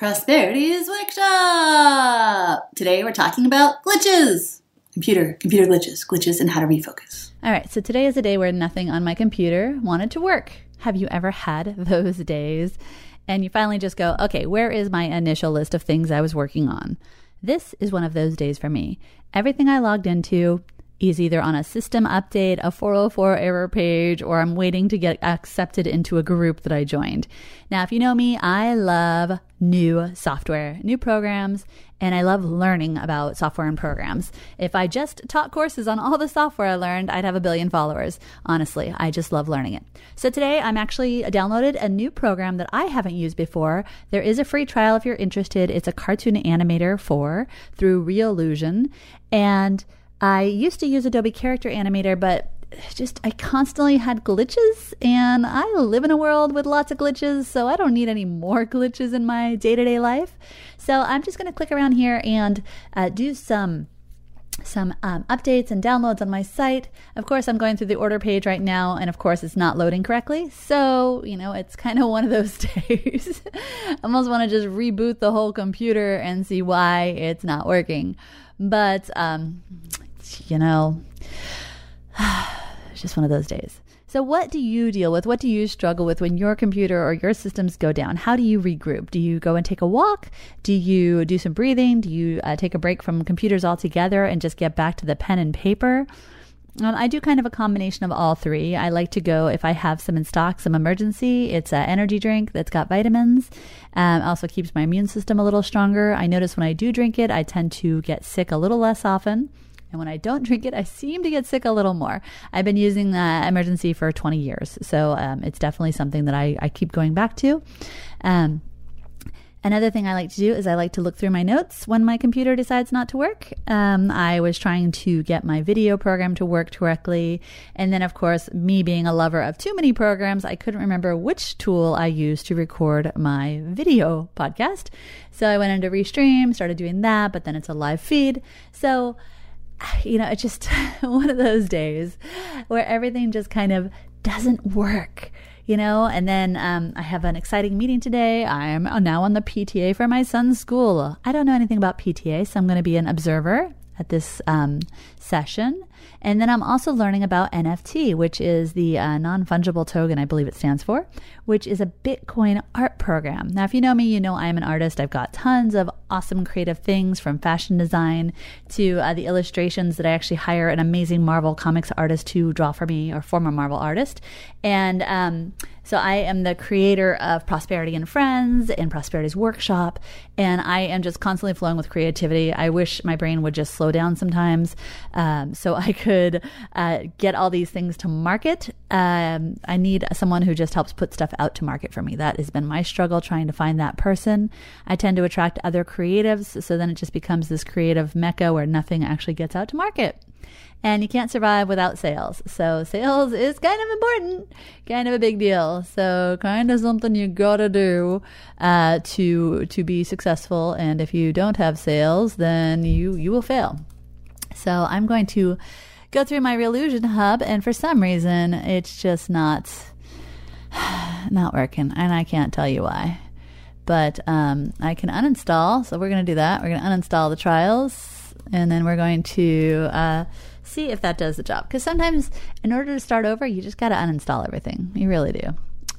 Prosperity's Workshop! Today we're talking about glitches. Computer glitches, and how to refocus. All right, so today is a day where nothing on my computer wanted to work. Have you ever had those days? And you finally just go, okay, where is my initial list of things I was working on? This is one of those days for me. Everything I logged into is either on a system update, a 404 error page, or I'm waiting to get accepted into a group that I joined. Now, if you know me, I love new software, new programs, and I love learning about software and programs. If I just taught courses on all the software I learned, I'd have 1 billion followers. Honestly, I just love learning it. So today, I'm actually downloaded a new program that I haven't used before. There is a free trial if you're interested. It's a cartoon animator through Reallusion, and I used to use Adobe Character Animator, but I constantly had glitches, and I live in a world with lots of glitches, so I don't need any more glitches in my day-to-day life. So I'm just going to click around here and do some updates and downloads on my site. Of course, I'm going through the order page right now, and of course, it's not loading correctly. So, it's kind of one of those days. I almost want to just reboot the whole computer and see why it's not working. But, it's just one of those days. So what do you deal with? What do you struggle with when your computer or your systems go down? How do you regroup? Do you go and take a walk? Do you do some breathing? Do you take a break from computers altogether and just get back to the pen and paper? I do kind of a combination of all three. I like to go, if I have some in stock, some emergency. It's an energy drink that's got vitamins. Also keeps my immune system a little stronger. I notice when I do drink it, I tend to get sick a little less often. And when I don't drink it, I seem to get sick a little more. I've been using emergency for 20 years. So it's definitely something that I keep going back to. Another thing I like to do is I like to look through my notes when my computer decides not to work. I was trying to get my video program to work correctly. And then, of course, me being a lover of too many programs, I couldn't remember which tool I used to record my video podcast. So I went into Restream, started doing that, but then it's a live feed. So it's just one of those days where everything just kind of doesn't work, and then I have an exciting meeting today. I am now on the PTA for my son's school. I don't know anything about PTA, so I'm going to be an observer at this session. And then I'm also learning about NFT, which is the non-fungible token, I believe it stands for, which is a Bitcoin art program. Now, if you know me, you know I'm an artist. I've got tons of awesome creative things, from fashion design to the illustrations that I actually hire an amazing Marvel Comics artist to draw for me, or former Marvel artist. And so I am the creator of Prosperity and Friends and Prosperity's Workshop, and I am just constantly flowing with creativity. I wish my brain would just slow down sometimes so I could get all these things to market. I need someone who just helps put stuff out to market for me. That has been my struggle, trying to find that person. I tend to attract other creatives, so then it just becomes this creative mecca where nothing actually gets out to market. And you can't survive without sales. So sales is kind of important, kind of a big deal. So kind of something you gotta do to be successful. And if you don't have sales, then you will fail. So I'm going to go through my Reallusion hub, and for some reason, it's just not working. And I can't tell you why. But I can uninstall. So we're going to do that. We're going to uninstall the trials, and then we're going to see if that does the job. Because sometimes in order to start over, you just got to uninstall everything. You really do.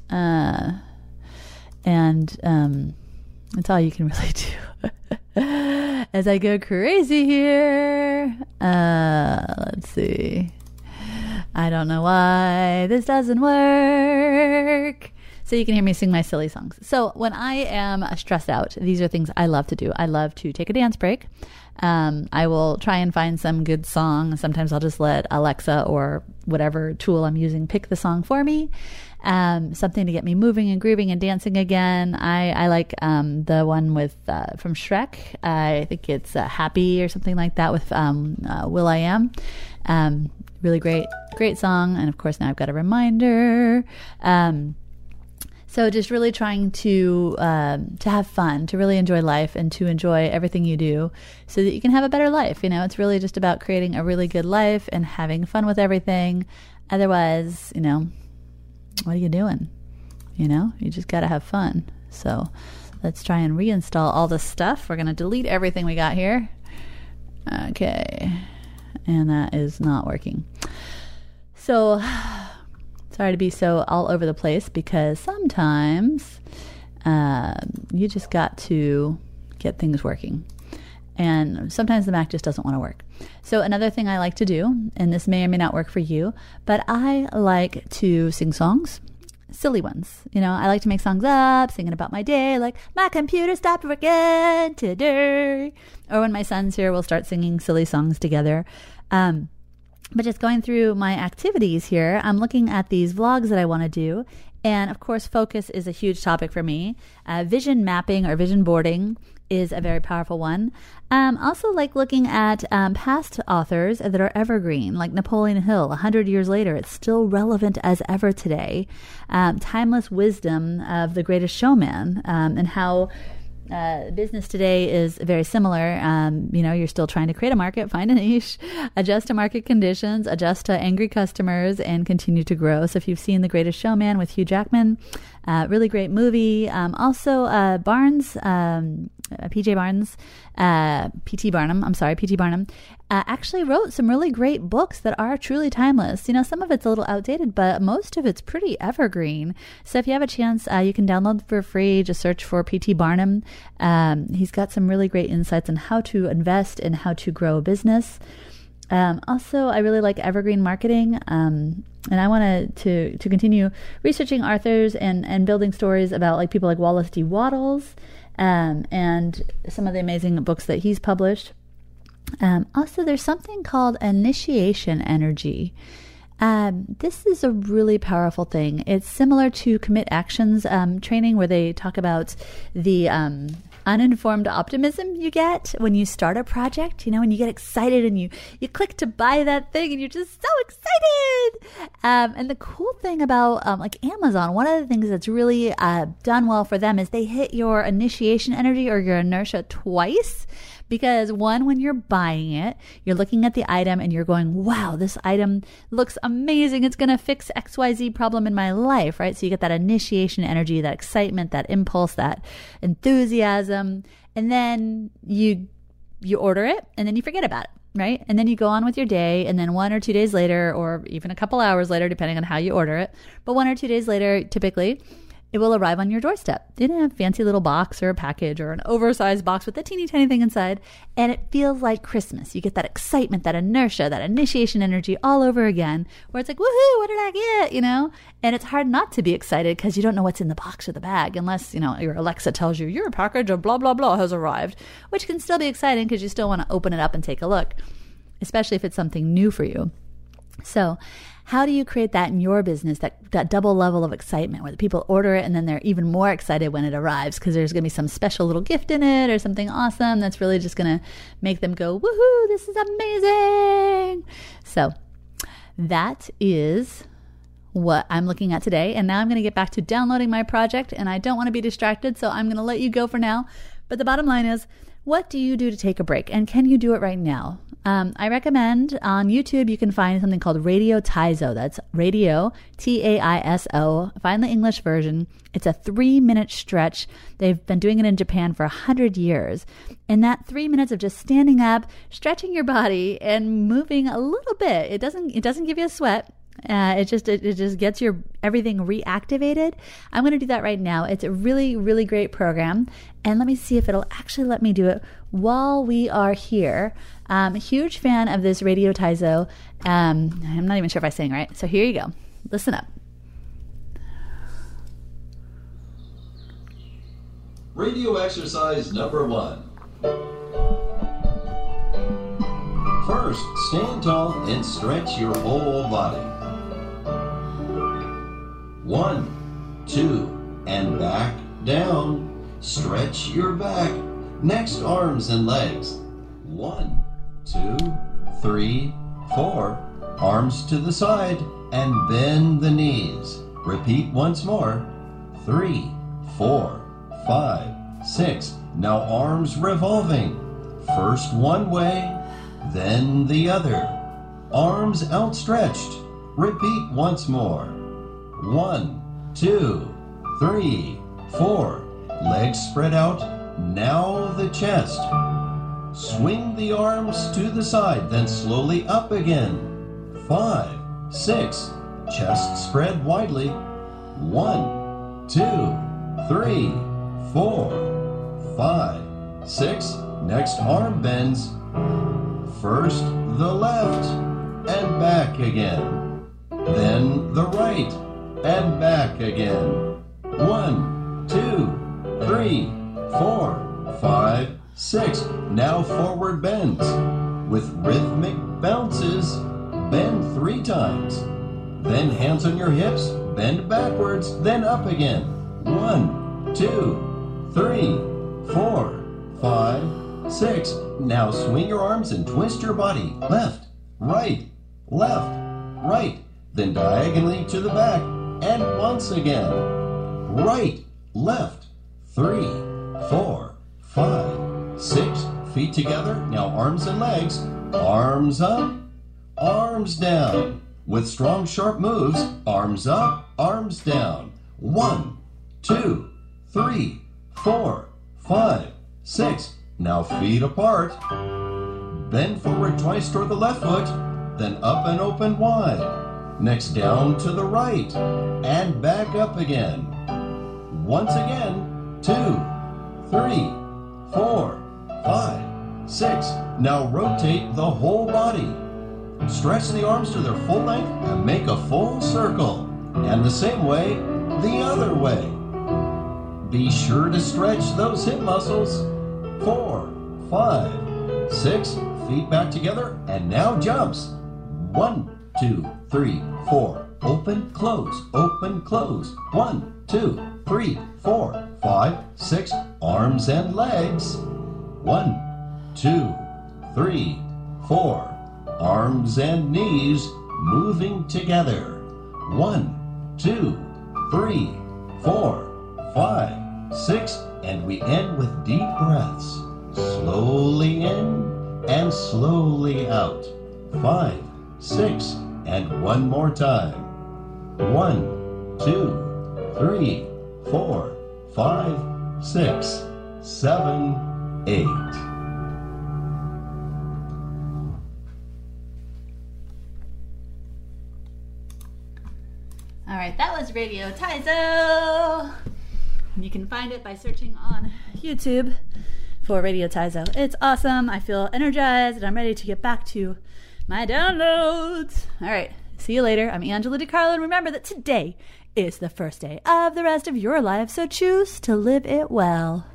And that's all you can really do. As I go crazy here, let's see. I don't know why this doesn't work. So you can hear me sing my silly songs. So when I am stressed out, these are things I love to do. I love to take a dance break. I will try and find some good song. Sometimes I'll just let Alexa or whatever tool I'm using pick the song for me. Something to get me moving and grooving and dancing again. I like the one with from Shrek. I think it's Happy or something like that with will.i.am. Really great song. And of course now I've got a reminder. So just really trying to have fun, to really enjoy life, and to enjoy everything you do so that you can have a better life. It's really just about creating a really good life and having fun with everything. Otherwise, what are you doing? You just got to have fun. So let's try and reinstall all this stuff. We're going to delete everything we got here. Okay. And that is not working. So, sorry to be so all over the place, because sometimes you just got to get things working. And sometimes the Mac just doesn't want to work. So another thing I like to do, and this may or may not work for you, but I like to sing songs. Silly ones. You know, I like to make songs up, singing about my day, like, my computer stopped working today. Or when my son's here, we'll start singing silly songs together. But just going through my activities here, I'm looking at these vlogs that I want to do. And of course, focus is a huge topic for me. Vision mapping or vision boarding is a very powerful one. Also like looking at past authors that are evergreen, like Napoleon Hill. 100 years later, it's still relevant as ever today. Timeless wisdom of The Greatest Showman, and how business today is very similar. You're still trying to create a market, find a niche, adjust to market conditions, adjust to angry customers, and continue to grow. So if you've seen The Greatest Showman with Hugh Jackman, really great movie. Also, Barnes, P.T. Barnum, actually wrote some really great books that are truly timeless. You know, some of it's a little outdated, but most of it's pretty evergreen. So if you have a chance, you can download for free. Just search for P.T. Barnum. He's got some really great insights on how to invest and how to grow a business. Also, I really like evergreen marketing. And I want to continue researching authors and building stories about like people like Wallace D. Wattles, and some of the amazing books that he's published. Also, there's something called initiation energy. This is a really powerful thing. It's similar to commit actions training, where they talk about the uninformed optimism you get when you start a project. You know, when you get excited and you click to buy that thing and you're just so excited. And the cool thing about like Amazon, one of the things that's really done well for them is they hit your initiation energy or your inertia twice. Because one, when you're buying it, you're looking at the item and you're going, wow, this item looks amazing. It's going to fix XYZ problem in my life, right? So you get that initiation energy, that excitement, that impulse, that enthusiasm. And then you order it and then you forget about it, right? And then you go on with your day, and then 1 or 2 days later, or even a couple hours later, depending on how you order it, but 1 or 2 days later, typically, it will arrive on your doorstep in a fancy little box or a package or an oversized box with a teeny tiny thing inside. And it feels like Christmas. You get that excitement, that inertia, that initiation energy all over again, where it's like, woohoo, what did I get? You know? And it's hard not to be excited because you don't know what's in the box or the bag, unless, you know, your Alexa tells you your package of blah, blah, blah has arrived, which can still be exciting because you still want to open it up and take a look, especially if it's something new for you. So how do you create that in your business, that double level of excitement where the people order it and then they're even more excited when it arrives because there's going to be some special little gift in it or something awesome that's really just going to make them go, woohoo, this is amazing. So that is what I'm looking at today. And now I'm going to get back to downloading my project, and I don't want to be distracted, so I'm going to let you go for now. But the bottom line is, what do you do to take a break? And can you do it right now? I recommend on YouTube, you can find something called Radio Taizo. That's Radio, Taiso. Find the English version. It's a 3-minute stretch. They've been doing it in Japan for 100 years. And that 3 minutes of just standing up, stretching your body, and moving a little bit. It doesn't give you a sweat. It just gets your everything reactivated. I'm going to do that right now. It's a really, really great program. And let me see if it'll actually let me do it while we are here. I'm a huge fan of this Radio Taizo. I'm not even sure if I'm saying right. So here you go. Listen up. Radio exercise number 1. First, stand tall and stretch your whole body. 1, 2, and back down. Stretch your back. Next, arms and legs. 1, 2, 3, 4. Arms to the side and bend the knees. Repeat once more. 3, 4, 5, 6. Now arms revolving. First one way, then the other. Arms outstretched. Repeat once more. 1, 2, 3, 4. Legs spread out. Now the chest. Swing the arms to the side, then slowly up again. 5, 6. Chest spread widely. 1, 2, 3, 4, 5, 6. Next arm bends. First the left and back again. Then the right and back again. 1, 2, 3, 4, 5, 6. Now forward bends. With rhythmic bounces, bend 3 times. Then hands on your hips, bend backwards, then up again. 1, 2, 3, 4, 5, 6. Now swing your arms and twist your body. Left, right, right. Then diagonally to the back. And once again. Right, left. 3, 4, 5, 6. Feet together. Now arms and legs. Arms up, arms down. With strong, sharp moves. Arms up, arms down. 1, 2, 3, 4, 5, 6. Now feet apart. Bend forward twice toward the left foot, then up and open wide. Next down to the right, and back up again. Once again, 2, 3, 4, 5, 6. Now rotate the whole body. Stretch the arms to their full length and make a full circle. And the same way, the other way. Be sure to stretch those hip muscles. 4, 5, 6. Feet back together, and now jumps. 1, 2, 3, 4. Open, close, open, close. 1, 2, 3, 4, 5, 6. Arms and legs. 1, 2, 3, 4. Arms and knees moving together. 1, 2, 3, 4, 5, 6. And we end with deep breaths. Slowly in and slowly out. 5, 6, and one more time. 1, 2, 3, 4, 5, 6, 7, 8. All right, that was Radio Taizo. You can find it by searching on YouTube for Radio Taizo. It's awesome. I feel energized and I'm ready to get back to my downloads. All right, see you later. I'm Angela DiCarlo, and remember that today is the first day of the rest of your life, so choose to live it well.